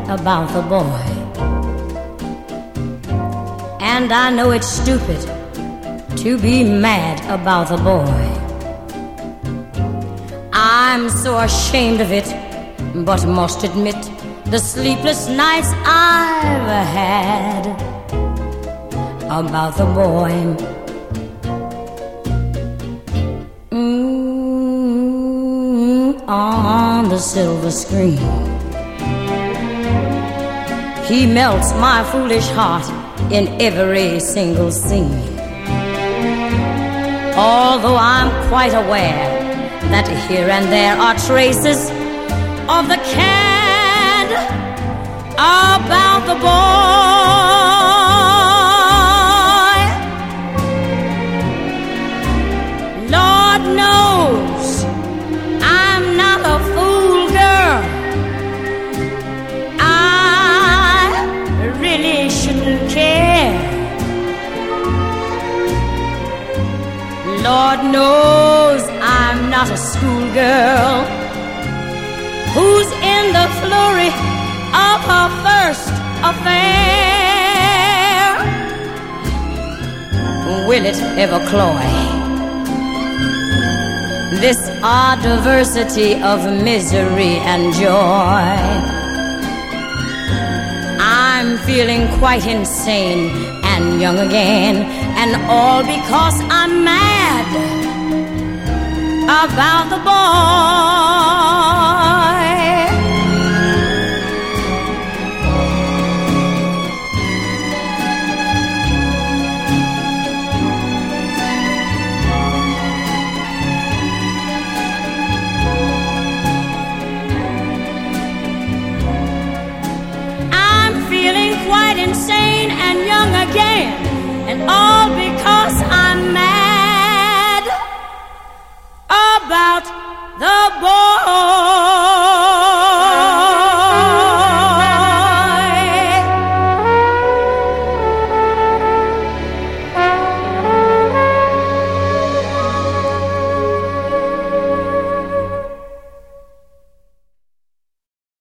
about the boy. And I know it's stupid to be mad about the boy. I'm so ashamed of it, but must admit the sleepless nights I've had about the boy. On the silver screen, he melts my foolish heart in every single scene. Although I'm quite aware that here and there are traces of the cad about the boy. Lord knows I'm not a fool, girl. I really shouldn't care. Lord knows I'm not a schoolgirl who's in the flurry of her first affair. Will it ever cloy this odd diversity of misery and joy? I'm feeling quite insane and young again, and all because I'm mad about the boy.